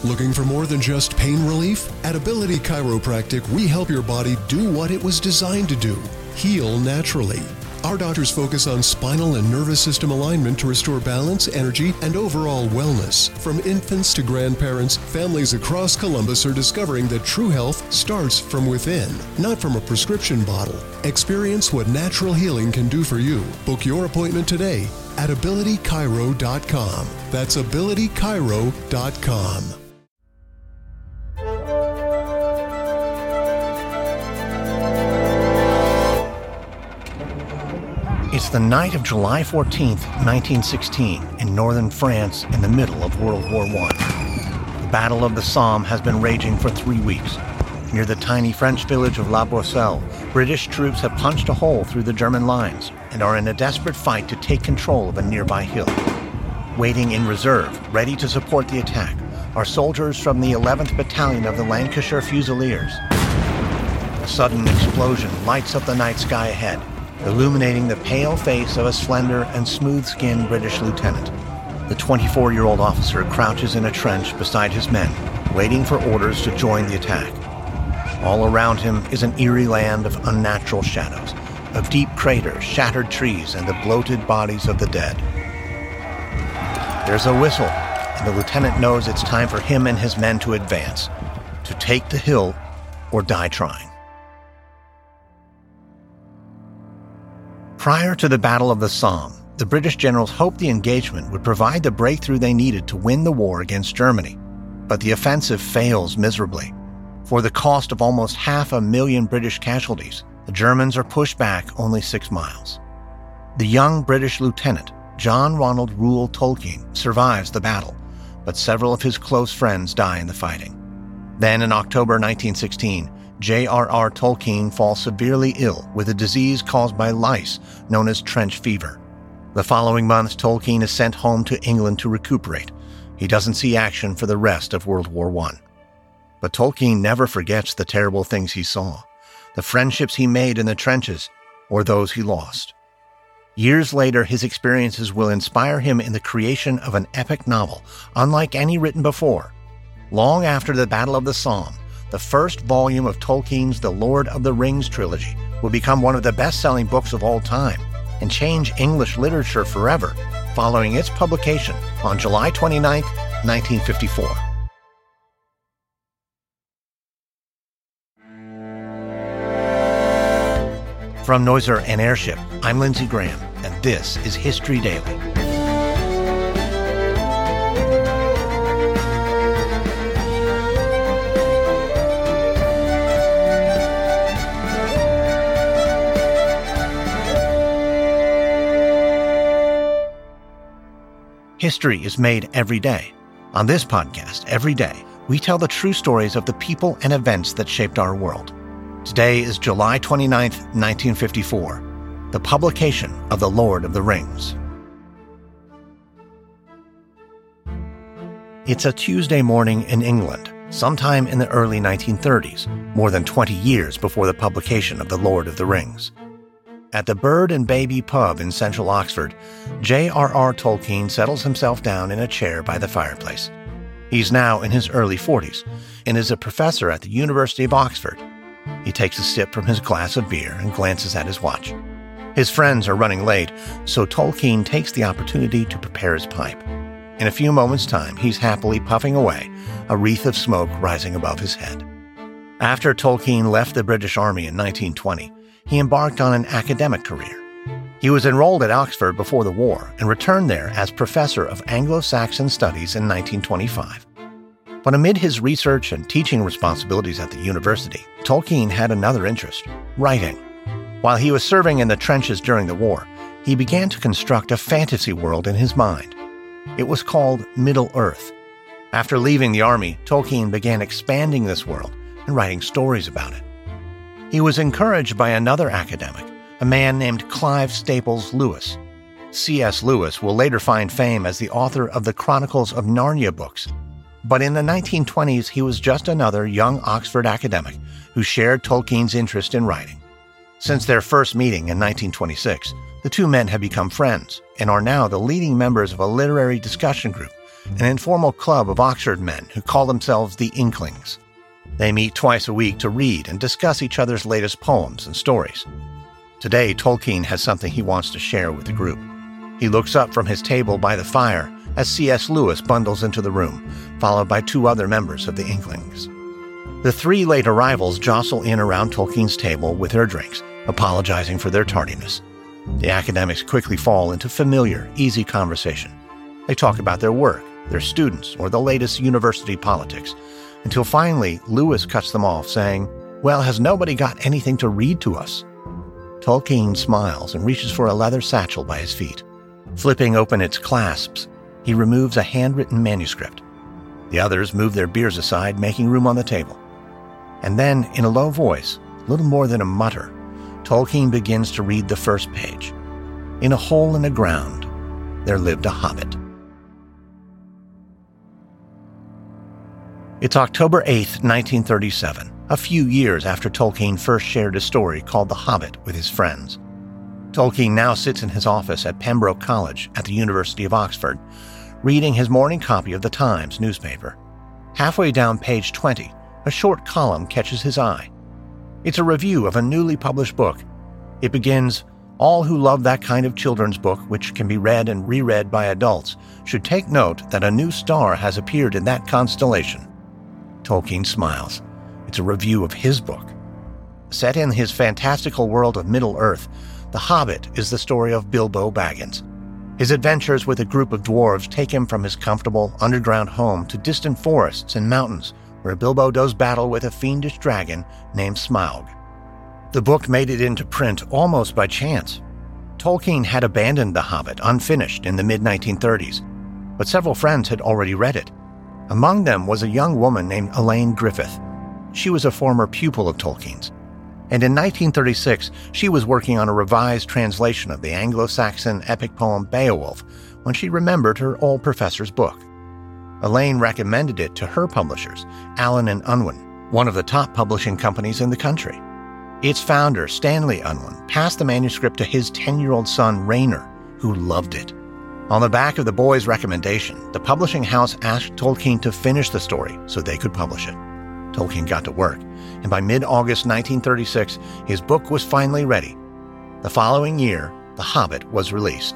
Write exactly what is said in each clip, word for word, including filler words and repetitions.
Looking for more than just pain relief? At Ability Chiropractic, we help your body do what it was designed to do, heal naturally. Our doctors focus on spinal and nervous system alignment to restore balance, energy, and overall wellness. From infants to grandparents, families across Columbus are discovering that true health starts from within, not from a prescription bottle. Experience what natural healing can do for you. Book your appointment today at ability chiro dot com. That's ability chiro dot com. It's the night of July fourteenth, nineteen sixteen, in northern France in the middle of World War One. The Battle of the Somme has been raging for three weeks. Near the tiny French village of La Boisselle, British troops have punched a hole through the German lines and are in a desperate fight to take control of a nearby hill. Waiting in reserve, ready to support the attack, are soldiers from the eleventh Battalion of the Lancashire Fusiliers. A sudden explosion lights up the night sky ahead, illuminating the pale face of a slender and smooth-skinned British lieutenant. The twenty-four-year-old officer crouches in a trench beside his men, waiting for orders to join the attack. All around him is an eerie land of unnatural shadows, of deep craters, shattered trees, and the bloated bodies of the dead. There's a whistle, and the lieutenant knows it's time for him and his men to advance, to take the hill or die trying. Prior to the Battle of the Somme, the British generals hoped the engagement would provide the breakthrough they needed to win the war against Germany. But the offensive fails miserably. For the cost of almost half a million British casualties, the Germans are pushed back only six miles. The young British lieutenant, John Ronald Reuel Tolkien, survives the battle, but several of his close friends die in the fighting. Then in October nineteen sixteen, J R R Tolkien falls severely ill with a disease caused by lice known as trench fever. The following month, Tolkien is sent home to England to recuperate. He doesn't see action for the rest of World War One. But Tolkien never forgets the terrible things he saw, the friendships he made in the trenches, or those he lost. Years later, his experiences will inspire him in the creation of an epic novel, unlike any written before. Long after the Battle of the Somme, the first volume of Tolkien's The Lord of the Rings trilogy will become one of the best-selling books of all time and change English literature forever, following its publication on July twenty-ninth, nineteen fifty-four. From Noiser and Airship, I'm Lindsey Graham, and this is History Daily. History is made every day. On this podcast, every day, we tell the true stories of the people and events that shaped our world. Today is July twenty-ninth, nineteen fifty-four, the publication of The Lord of the Rings. It's a Tuesday morning in England, sometime in the early nineteen thirties, more than twenty years before the publication of The Lord of the Rings. At the Bird and Baby pub in central Oxford, J R R Tolkien settles himself down in a chair by the fireplace. He's now in his early forties and is a professor at the University of Oxford. He takes a sip from his glass of beer and glances at his watch. His friends are running late, so Tolkien takes the opportunity to prepare his pipe. In a few moments' time, he's happily puffing away, a wreath of smoke rising above his head. After Tolkien left the British Army in nineteen twenty, he embarked on an academic career. He was enrolled at Oxford before the war and returned there as professor of Anglo-Saxon studies in nineteen twenty-five. But amid his research and teaching responsibilities at the university, Tolkien had another interest: writing. While he was serving in the trenches during the war, he began to construct a fantasy world in his mind. It was called Middle-earth. After leaving the army, Tolkien began expanding this world and writing stories about it. He was encouraged by another academic, a man named Clive Staples Lewis. C S Lewis will later find fame as the author of the Chronicles of Narnia books. But in the nineteen twenties, he was just another young Oxford academic who shared Tolkien's interest in writing. Since their first meeting in nineteen twenty-six, the two men have become friends and are now the leading members of a literary discussion group an informal club of Oxford men who call themselves the Inklings. They meet twice a week to read and discuss each other's latest poems and stories. Today, Tolkien has something he wants to share with the group. He looks up from his table by the fire as C S Lewis bundles into the room, followed by two other members of the Inklings. The three late arrivals jostle in around Tolkien's table with their drinks, apologizing for their tardiness. The academics quickly fall into familiar, easy conversation. They talk about their work, their students, or the latest university politics, until finally Lewis cuts them off, saying, "Well, has nobody got anything to read to us?" Tolkien smiles and reaches for a leather satchel by his feet. Flipping open its clasps, he removes a handwritten manuscript. The others move their beers aside, making room on the table. And then, in a low voice, little more than a mutter, Tolkien begins to read the first page. In a hole in the ground, there lived a hobbit. It's October eighth, nineteen thirty-seven, a few years after Tolkien first shared a story called The Hobbit with his friends. Tolkien now sits in his office at Pembroke College at the University of Oxford, reading his morning copy of the Times newspaper. Halfway down page twenty, a short column catches his eye. It's a review of a newly published book. It begins, "All who love that kind of children's book, which can be read and reread by adults, should take note that a new star has appeared in that constellation." Tolkien smiles. It's a review of his book. Set in his fantastical world of Middle-earth, The Hobbit is the story of Bilbo Baggins. His adventures with a group of dwarves take him from his comfortable underground home to distant forests and mountains, where Bilbo does battle with a fiendish dragon named Smaug. The book made it into print almost by chance. Tolkien had abandoned The Hobbit unfinished in the mid nineteen thirties, but several friends had already read it. Among them was a young woman named Elaine Griffith. She was a former pupil of Tolkien's, and in nineteen thirty-six she was working on a revised translation of the Anglo-Saxon epic poem Beowulf when she remembered her old professor's book. Elaine recommended it to her publishers, Allen and Unwin, one of the top publishing companies in the country. Its founder, Stanley Unwin, passed the manuscript to his ten-year-old son, Rainer, who loved it. On the back of the boy's recommendation, the publishing house asked Tolkien to finish the story so they could publish it. Tolkien got to work, and by mid-August nineteen thirty-six, his book was finally ready. The following year, The Hobbit was released.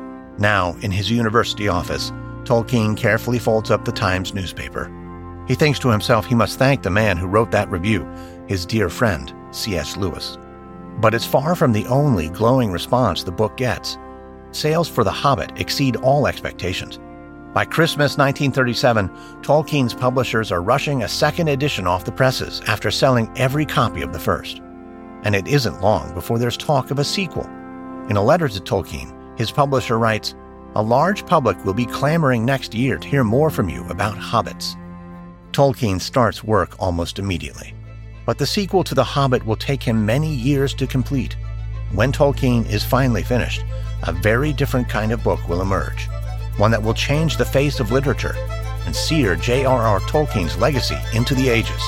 Now, in his university office, Tolkien carefully folds up the Times newspaper. He thinks to himself he must thank the man who wrote that review, his dear friend, C S Lewis. But it's far from the only glowing response the book gets. Sales for The Hobbit exceed all expectations. By Christmas nineteen thirty-seven, Tolkien's publishers are rushing a second edition off the presses after selling every copy of the first. And it isn't long before there's talk of a sequel. In a letter to Tolkien, his publisher writes, "A large public will be clamoring next year to hear more from you about hobbits." Tolkien starts work almost immediately. But the sequel to The Hobbit will take him many years to complete. When Tolkien is finally finished, a very different kind of book will emerge, one that will change the face of literature and sear J R R Tolkien's legacy into the ages.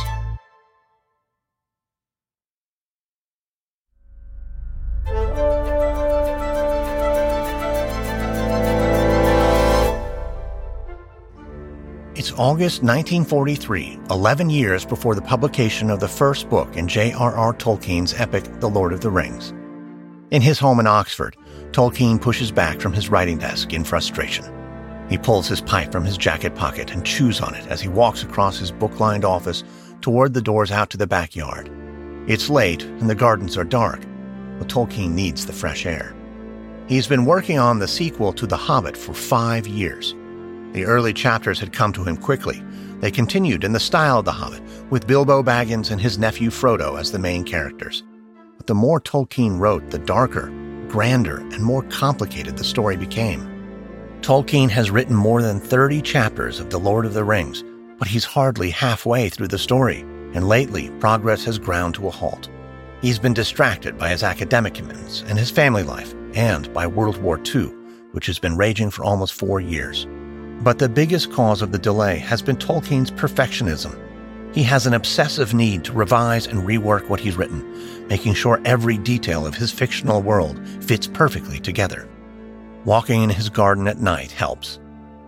It's August nineteen forty-three, eleven years before the publication of the first book in J R R Tolkien's epic The Lord of the Rings. In his home in Oxford, Tolkien pushes back from his writing desk in frustration. He pulls his pipe from his jacket pocket and chews on it as he walks across his book-lined office toward the doors out to the backyard. It's late and the gardens are dark, but Tolkien needs the fresh air. He's been working on the sequel to The Hobbit for five years. The early chapters had come to him quickly. They continued in the style of The Hobbit, with Bilbo Baggins and his nephew Frodo as the main characters. But the more Tolkien wrote, the darker, grander, and more complicated the story became. Tolkien has written more than thirty chapters of The Lord of the Rings, but he's hardly halfway through the story, and lately progress has ground to a halt. He's been distracted by his academic commitments and his family life, and by World War Two, which has been raging for almost four years. But the biggest cause of the delay has been Tolkien's perfectionism. He has an obsessive need to revise and rework what he's written, making sure every detail of his fictional world fits perfectly together. Walking in his garden at night helps.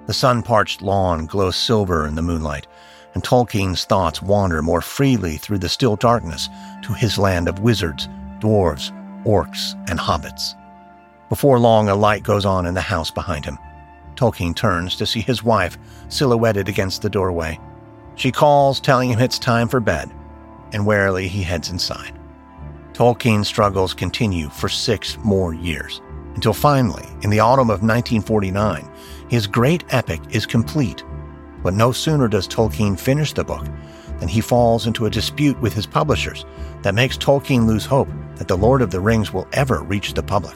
The sun-parched lawn glows silver in the moonlight, and Tolkien's thoughts wander more freely through the still darkness to his land of wizards, dwarves, orcs, and hobbits. Before long, a light goes on in the house behind him. Tolkien turns to see his wife silhouetted against the doorway. She calls, telling him it's time for bed, and warily he heads inside. Tolkien's struggles continue for six more years, until finally, in the autumn of nineteen forty-nine, his great epic is complete. But no sooner does Tolkien finish the book than he falls into a dispute with his publishers that makes Tolkien lose hope that The Lord of the Rings will ever reach the public.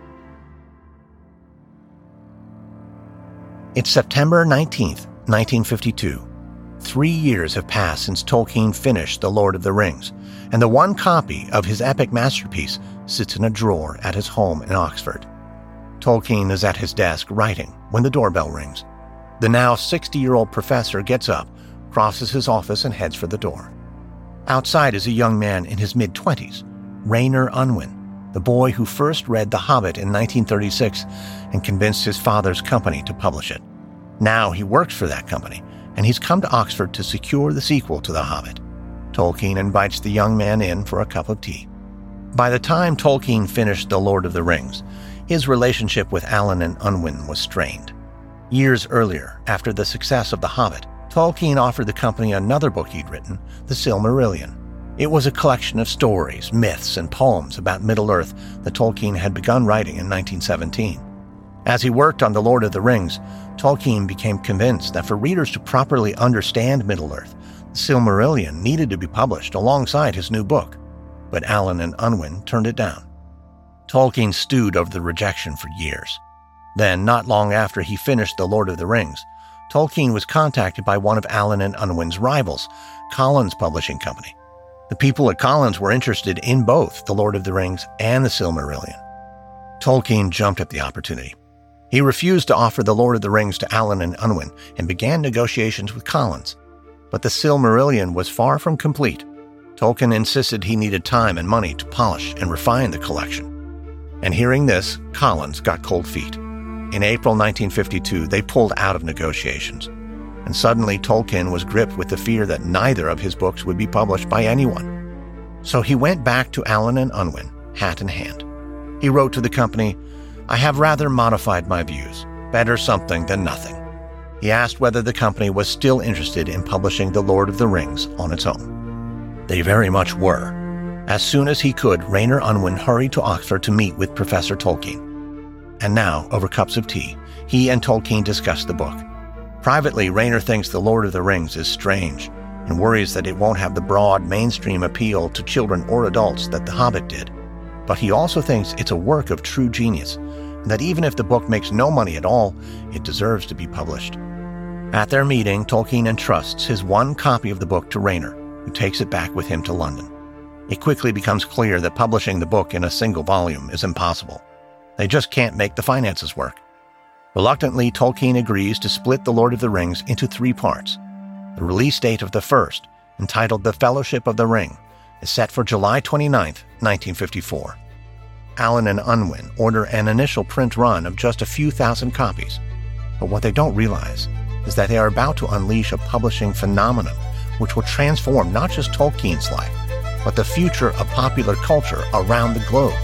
It's September nineteenth, nineteen fifty-two. Three years have passed since Tolkien finished The Lord of the Rings, and the one copy of his epic masterpiece sits in a drawer at his home in Oxford. Tolkien is at his desk writing when the doorbell rings. The now sixty-year-old professor gets up, crosses his office, and heads for the door. Outside is a young man in his mid-twenties, Rayner Unwin, the boy who first read The Hobbit in nineteen thirty-six and convinced his father's company to publish it. Now he works for that company, and he's come to Oxford to secure the sequel to The Hobbit. Tolkien invites the young man in for a cup of tea. By the time Tolkien finished The Lord of the Rings, his relationship with Allen and Unwin was strained. Years earlier, after the success of The Hobbit, Tolkien offered the company another book he'd written, The Silmarillion. It was a collection of stories, myths, and poems about Middle-earth that Tolkien had begun writing in nineteen seventeen. As he worked on The Lord of the Rings, Tolkien became convinced that for readers to properly understand Middle-earth, The Silmarillion needed to be published alongside his new book, but Allen and Unwin turned it down. Tolkien stewed over the rejection for years. Then, not long after he finished The Lord of the Rings, Tolkien was contacted by one of Allen and Unwin's rivals, Collins Publishing Company. The people at Collins were interested in both The Lord of the Rings and The Silmarillion. Tolkien jumped at the opportunity. He refused to offer The Lord of the Rings to Allen and Unwin and began negotiations with Collins. But The Silmarillion was far from complete. Tolkien insisted he needed time and money to polish and refine the collection. And hearing this, Collins got cold feet. In April nineteen fifty-two, they pulled out of negotiations. And suddenly Tolkien was gripped with the fear that neither of his books would be published by anyone. So he went back to Allen and Unwin, hat in hand. He wrote to the company, "I have rather modified my views. Better something than nothing." He asked whether the company was still interested in publishing The Lord of the Rings on its own. They very much were. As soon as he could, Rayner Unwin hurried to Oxford to meet with Professor Tolkien. And now, over cups of tea, he and Tolkien discussed the book. Privately, Rayner thinks The Lord of the Rings is strange and worries that it won't have the broad, mainstream appeal to children or adults that The Hobbit did. But he also thinks it's a work of true genius, and that even if the book makes no money at all, it deserves to be published. At their meeting, Tolkien entrusts his one copy of the book to Rayner, who takes it back with him to London. It quickly becomes clear that publishing the book in a single volume is impossible. They just can't make the finances work. Reluctantly, Tolkien agrees to split The Lord of the Rings into three parts. The release date of the first, entitled The Fellowship of the Ring, is set for July twenty-ninth, nineteen fifty-four. Allen and Unwin order an initial print run of just a few thousand copies. But what they don't realize is that they are about to unleash a publishing phenomenon which will transform not just Tolkien's life, but the future of popular culture around the globe.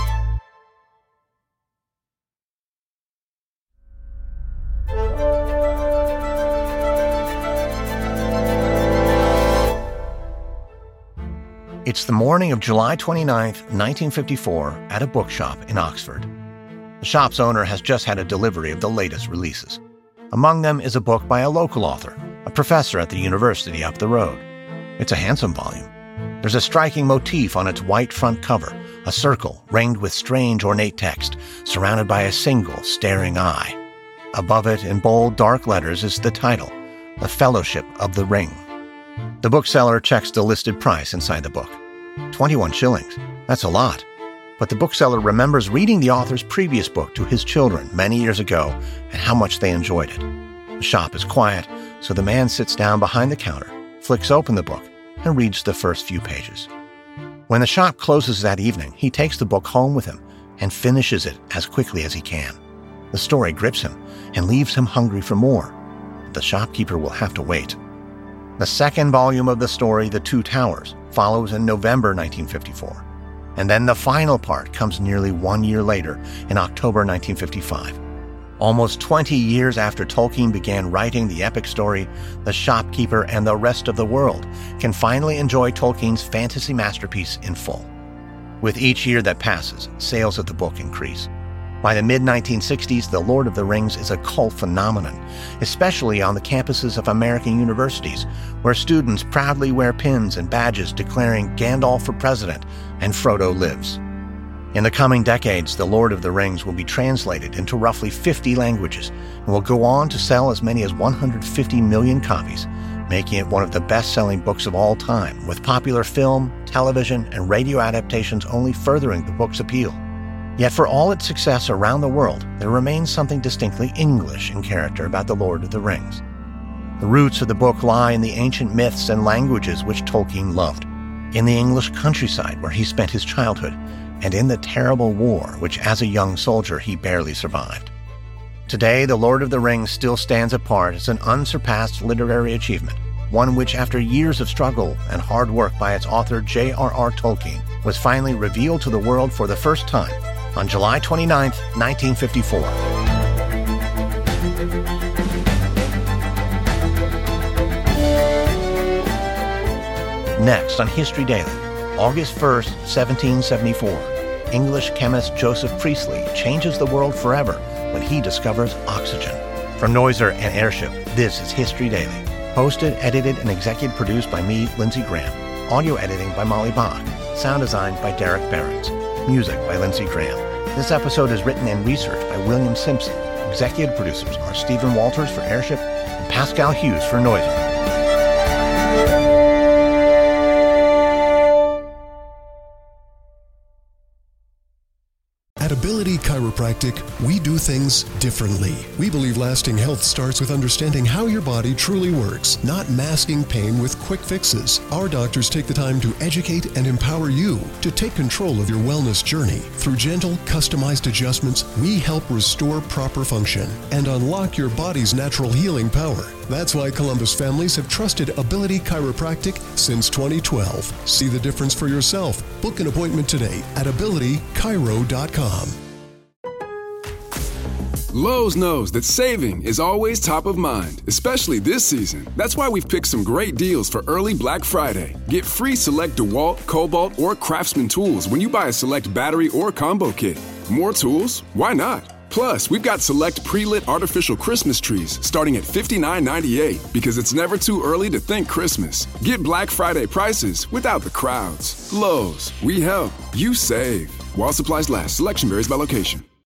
It's the morning of July twenty-ninth, nineteen fifty-four, at a bookshop in Oxford. The shop's owner has just had a delivery of the latest releases. Among them is a book by a local author, a professor at the university up the road. It's a handsome volume. There's a striking motif on its white front cover, a circle ringed with strange ornate text, surrounded by a single staring eye. Above it, in bold, dark letters, is the title, The Fellowship of the Ring. The bookseller checks the listed price inside the book. twenty-one shillings. That's a lot. But the bookseller remembers reading the author's previous book to his children many years ago and how much they enjoyed it. The shop is quiet, so the man sits down behind the counter, flicks open the book, and reads the first few pages. When the shop closes that evening, he takes the book home with him and finishes it as quickly as he can. The story grips him, and leaves him hungry for more. But the shopkeeper will have to wait. The second volume of the story, The Two Towers, follows in November nineteen fifty-four. And then the final part comes nearly one year later, in October nineteen fifty-five. Almost twenty years after Tolkien began writing the epic story, the shopkeeper and the rest of the world can finally enjoy Tolkien's fantasy masterpiece in full. With each year that passes, sales of the book increase. By the mid nineteen sixties, The Lord of the Rings is a cult phenomenon, especially on the campuses of American universities, where students proudly wear pins and badges declaring Gandalf for president and Frodo lives. In the coming decades, The Lord of the Rings will be translated into roughly fifty languages and will go on to sell as many as one hundred fifty million copies, making it one of the best-selling books of all time, with popular film, television, and radio adaptations only furthering the book's appeal. Yet for all its success around the world, there remains something distinctly English in character about The Lord of the Rings. The roots of the book lie in the ancient myths and languages which Tolkien loved, in the English countryside where he spent his childhood, and in the terrible war which as a young soldier he barely survived. Today, The Lord of the Rings still stands apart as an unsurpassed literary achievement, one which, after years of struggle and hard work by its author J R R Tolkien, was finally revealed to the world for the first time on July twenty-ninth, nineteen fifty-four. Next on History Daily, August first, seventeen seventy-four, English chemist Joseph Priestley changes the world forever when he discovers oxygen. From Noiser and Airship, this is History Daily. Hosted, edited, and executive produced by me, Lindsey Graham. Audio editing by Molly Bach. Sound design by Derek Behrens. Music by Lindsey Graham. This episode is written and researched by William Simpson. Executive producers are Stephen Walters for Airship and Pascal Hughes for Noiser. At Ability Chiropractic, we do things differently. We believe lasting health starts with understanding how your body truly works, not masking pain with quick fixes. Our doctors take the time to educate and empower you to take control of your wellness journey. Through gentle, customized adjustments, we help restore proper function and unlock your body's natural healing power. That's why Columbus families have trusted Ability Chiropractic since twenty twelve. See the difference for yourself. Book an appointment today at ability chiro dot com. Lowe's knows that saving is always top of mind, especially this season. That's why we've picked some great deals for early Black Friday. Get free select DeWalt, Cobalt, or Craftsman tools when you buy a select battery or combo kit. More tools? Why not? Plus, we've got select pre-lit artificial Christmas trees starting at fifty-nine ninety-eight because it's never too early to think Christmas. Get Black Friday prices without the crowds. Lowe's, we help, you save. While supplies last, selection varies by location.